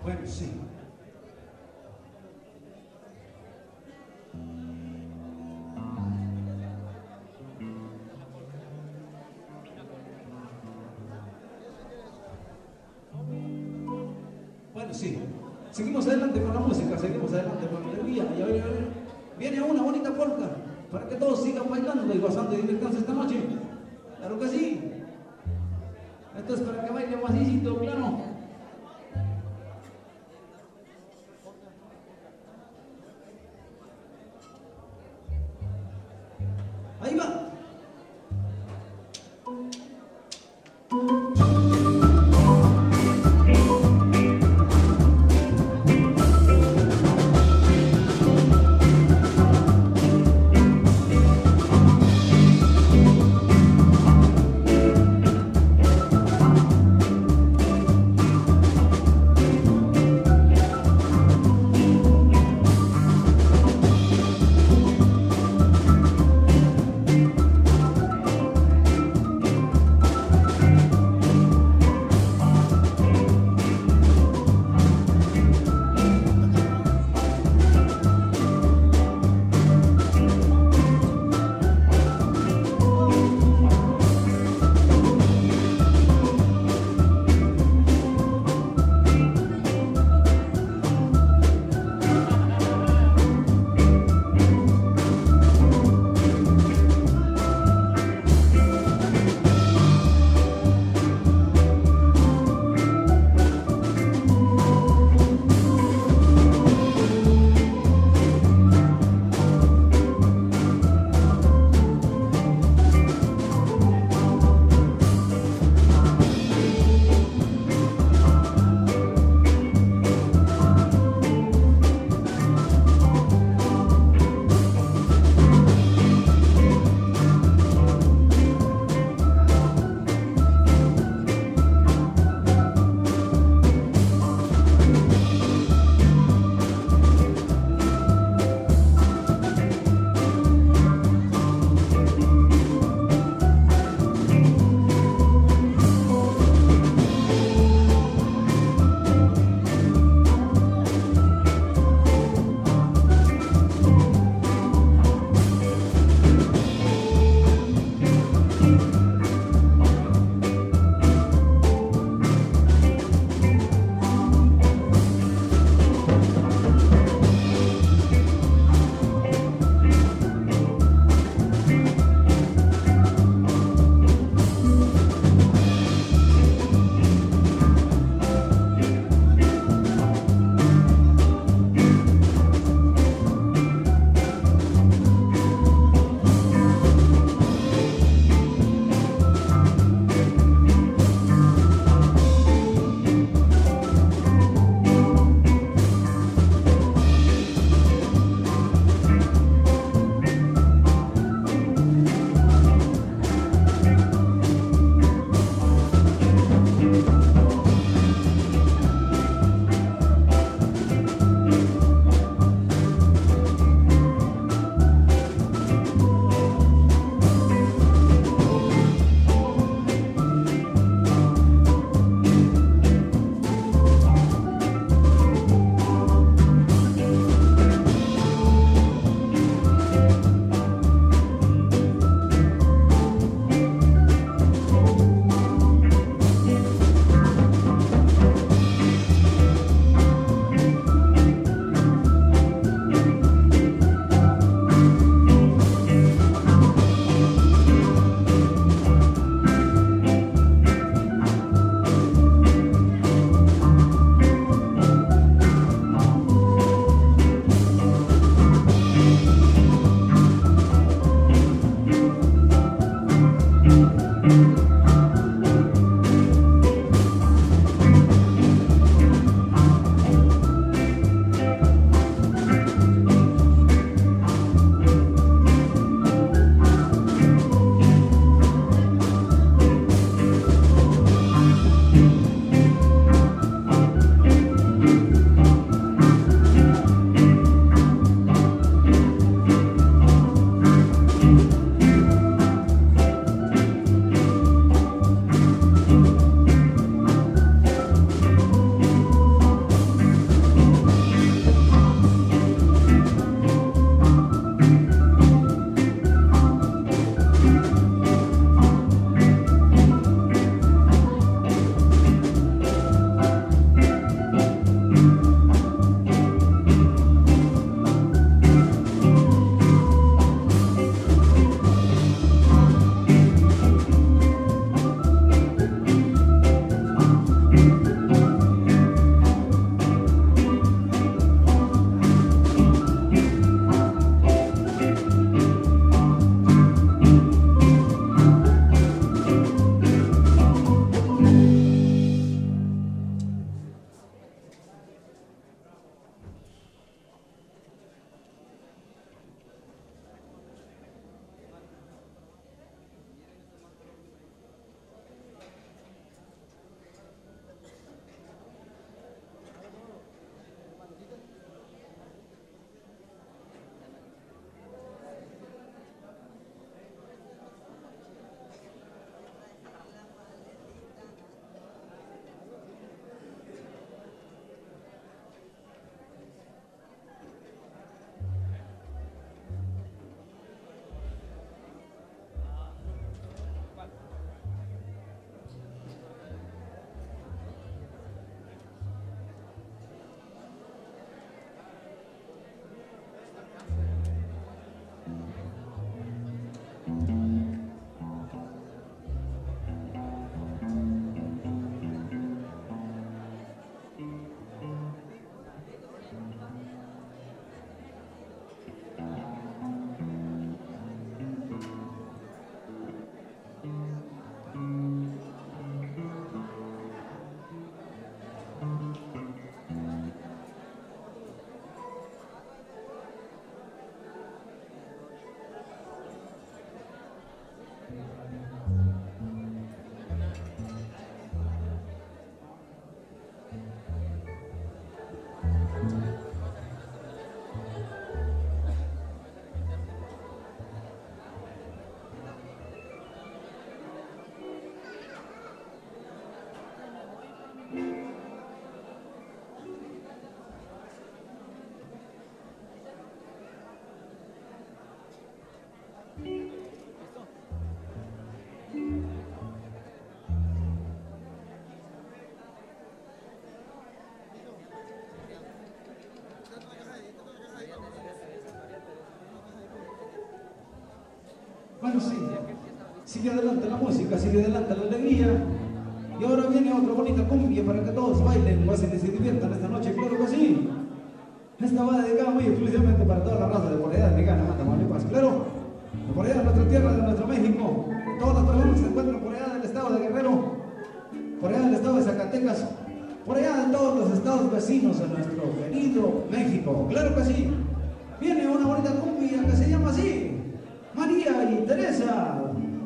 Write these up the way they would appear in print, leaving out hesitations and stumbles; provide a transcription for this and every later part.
Bueno, sí. Bueno, sí. Seguimos adelante con la música, seguimos adelante con la alegría. Y a ver, viene una bonita polka para que todos sigan bailando y gozando y divirtiéndose esta noche. Claro que sí. Esto es para que baile macicito, claro. Ahí va. Bueno, sí, sigue adelante la música, sigue adelante la alegría. Y ahora viene otra bonita cumbia para que todos bailen, pasen y se diviertan esta noche, claro que sí. Esta va dedicada muy exclusivamente para toda la raza de por allá de Mexicana, Tamaulipas, claro. De por allá de nuestra tierra, de nuestro México. Todas las personas que se encuentran por allá del estado de Guerrero, por allá del estado de Zacatecas, por allá de todos los estados vecinos de nuestro querido México, claro que sí. Viene una bonita cumbia que se llama así: María y Teresa.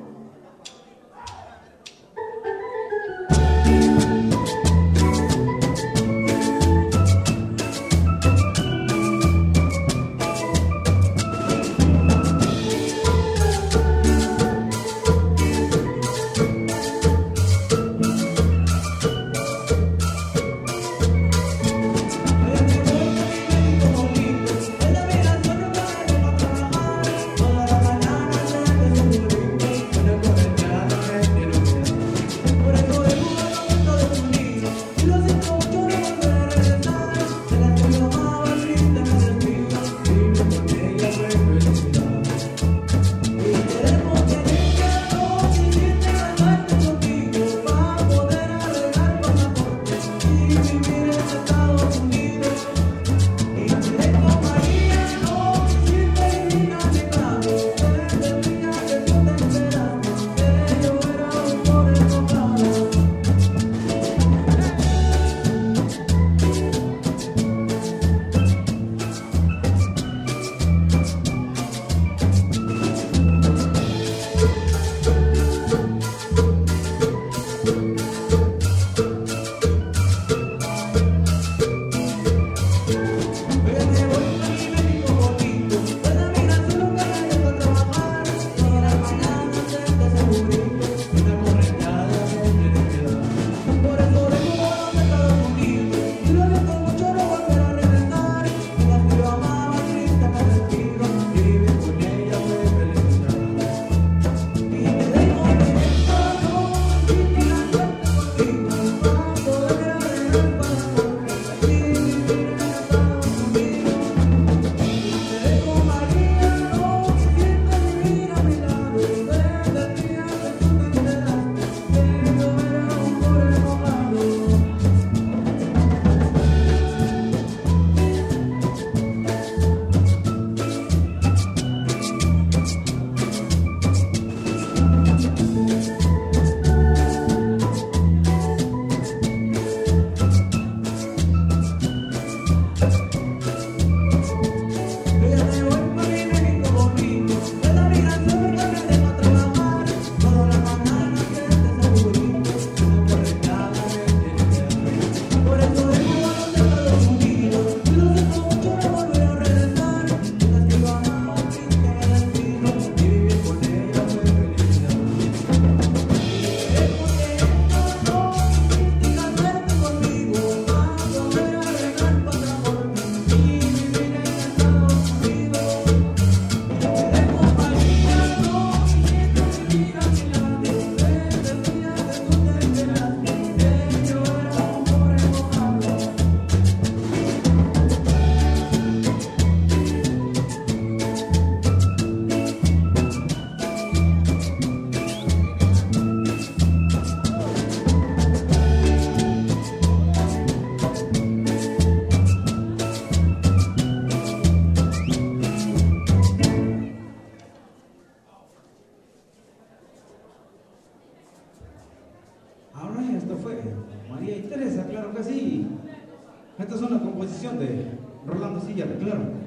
Esta es una composición de Rolando Silla de Claro.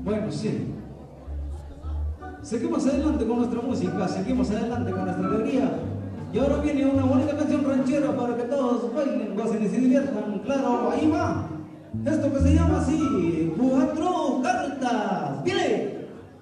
Bueno, sí. Seguimos adelante con nuestra música, seguimos adelante con nuestra alegría. Y ahora viene una bonita canción ranchera para que todos bailen, gocen y se diviertan. Claro, ahí va. Esto que se llama así, Cuatro Cartas. ¡Viene!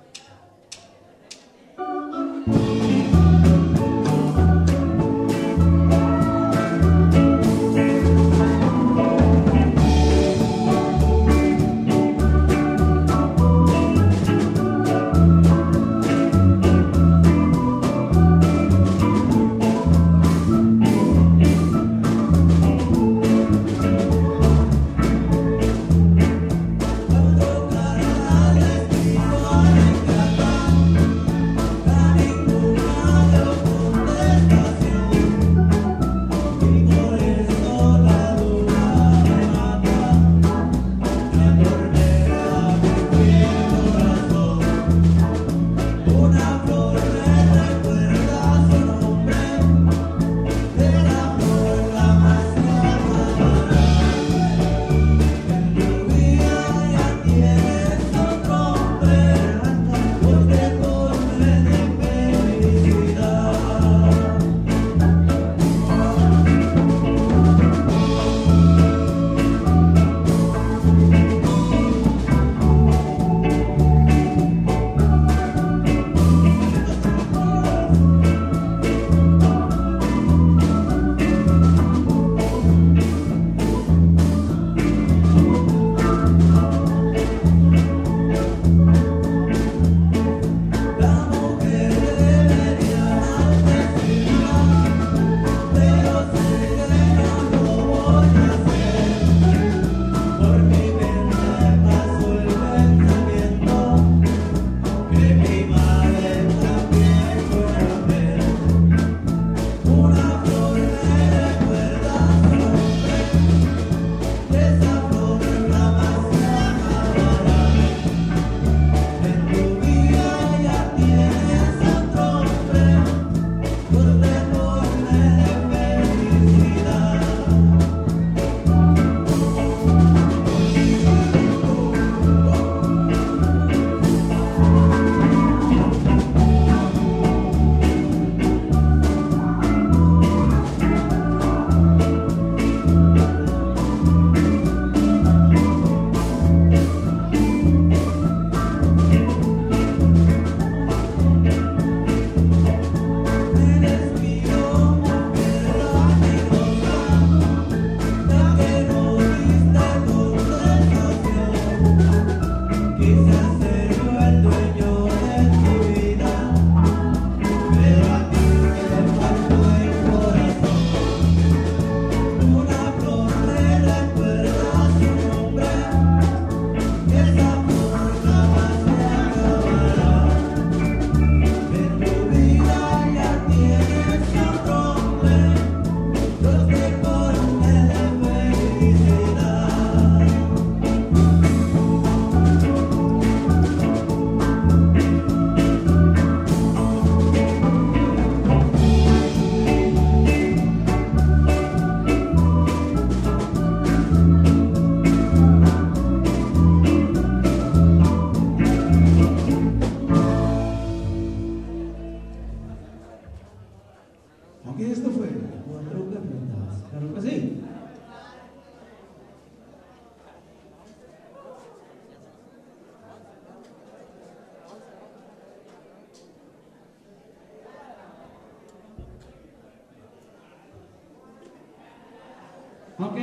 Ok.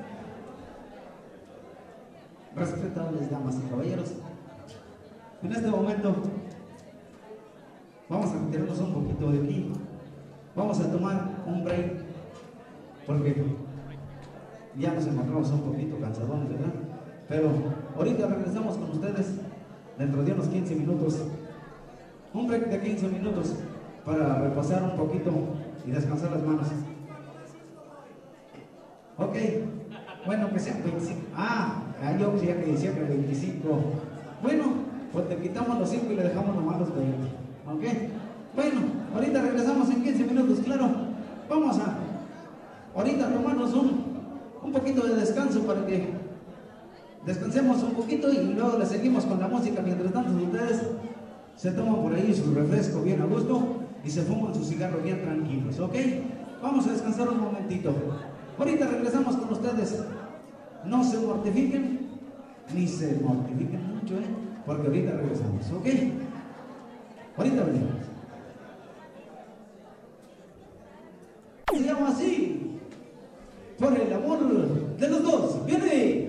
Respetables damas y caballeros, en este momento vamos a retirarnos un poquito de aquí. Vamos a tomar un break porque ya nos encontramos un poquito cansadones, ¿verdad? Pero ahorita regresamos con ustedes dentro de unos 15 minutos. Un break de 15 minutos para repasar un poquito y descansar las manos. Ok, bueno, que sean 25. Yo decía que decía que 25. Bueno, pues te quitamos los 5 y le dejamos nomás los 20. Ok, bueno, ahorita regresamos en 15 minutos, claro. Vamos a ahorita tomarnos un poquito de descanso para que descansemos un poquito y luego le seguimos con la música. Mientras tanto ustedes se toman por ahí su refresco bien a gusto y se fuman su cigarro bien tranquilos, ¿ok? Vamos a descansar un momentito. Ahorita regresamos con ustedes. No se mortifiquen, ni se mortifiquen mucho, porque ahorita regresamos, ¿ok? Ahorita venimos. Se llama así, por el amor de los dos. ¡Viene!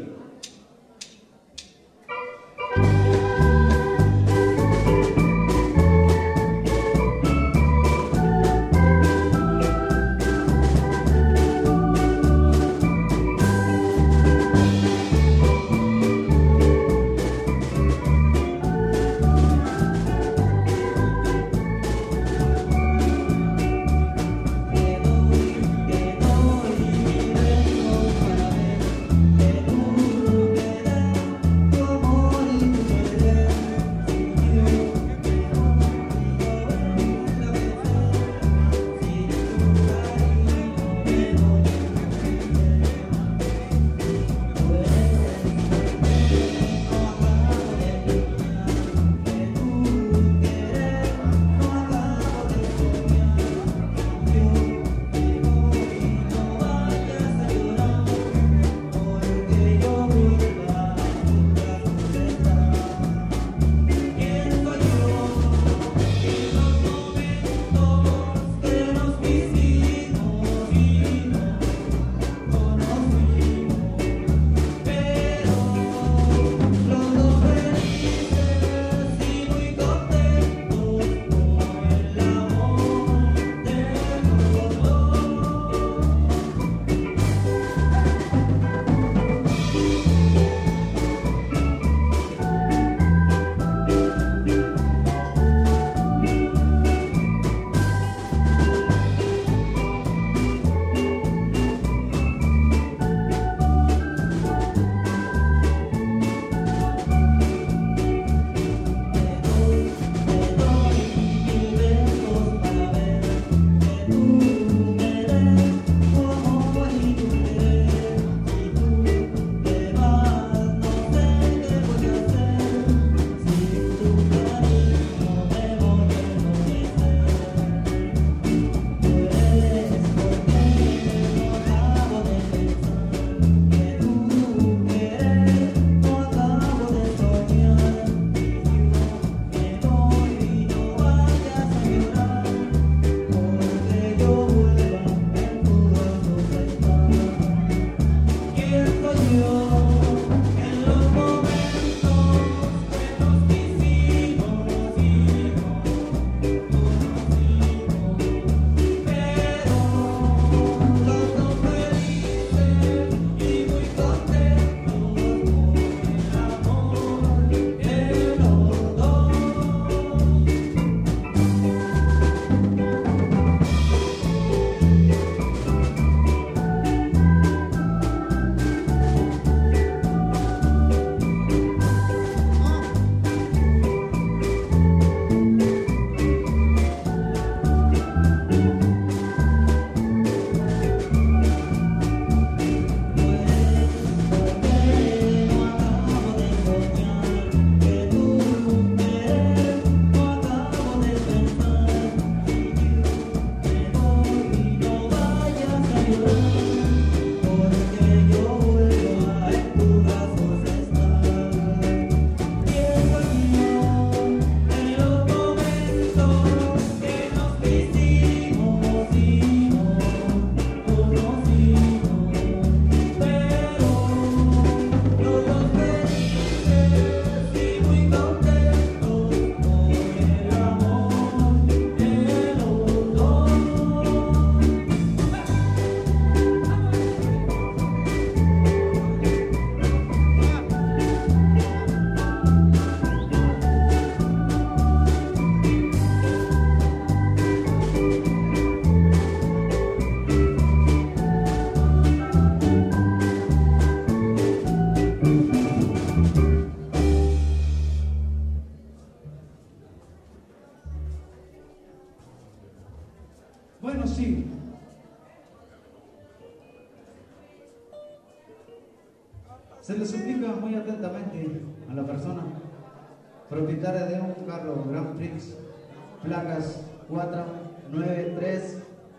Se le suplica muy atentamente a la persona propietaria de un carro Grand Prix, placas 493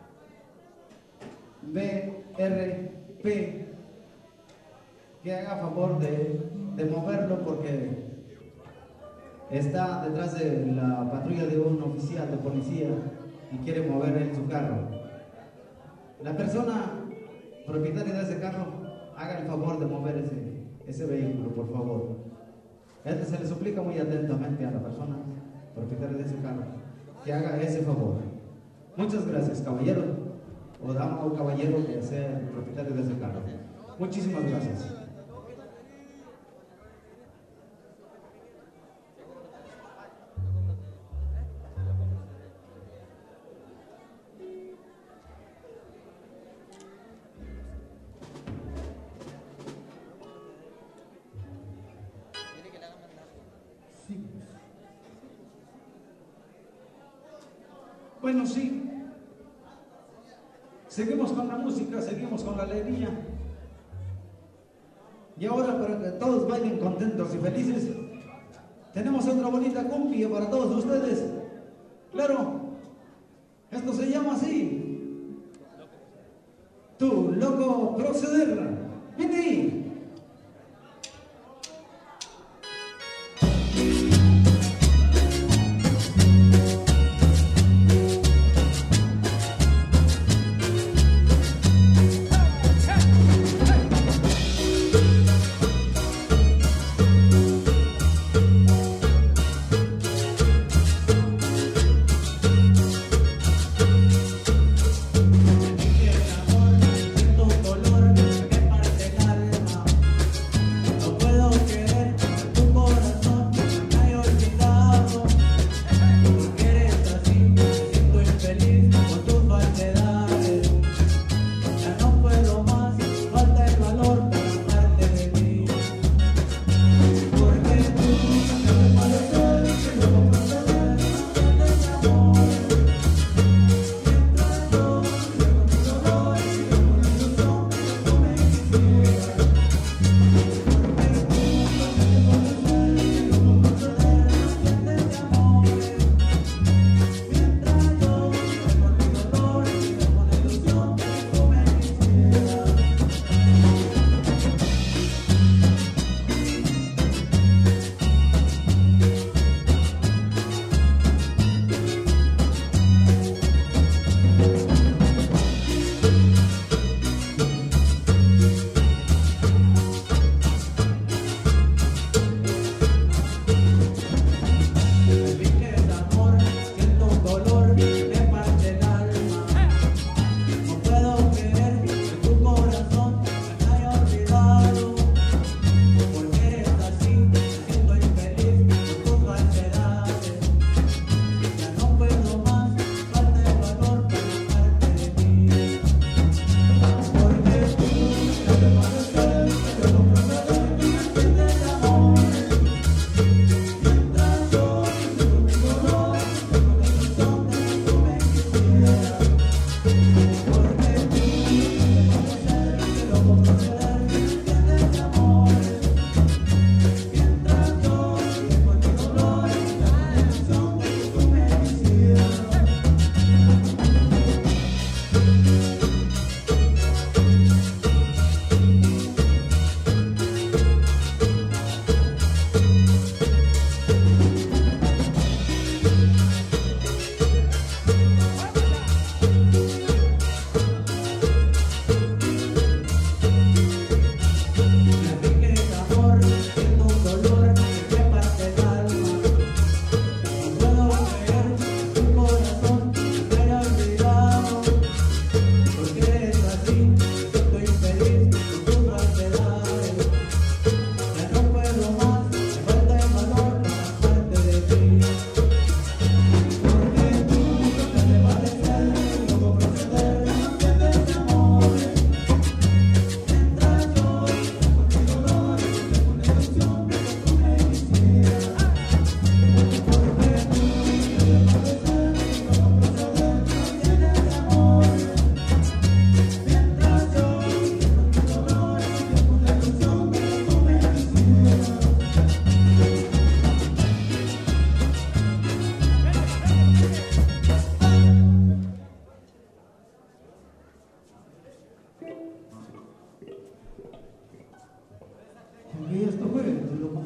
BRP, que haga favor de moverlo porque está detrás de la patrulla de un oficial de policía y quiere mover en su carro. La persona propietaria de ese carro, haga el favor de mover ese vehículo, por favor. Se le suplica muy atentamente a la persona propietaria de ese carro que haga ese favor. Muchas gracias, caballero o dama o caballero que sea el propietario de ese carro. Muchísimas gracias. Bueno, sí, seguimos con la música, seguimos con la alegría. Y ahora, para que todos vayan contentos y felices, tenemos otra bonita cumbia para todos ustedes. Claro, esto se llama así: Tu Loco Proceder. ¡Viene ahí! Tu color,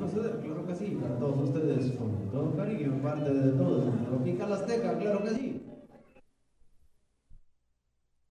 proceder, claro que sí, para todos ustedes, con todo cariño, en parte de todos, Tropical Azteca, claro que sí.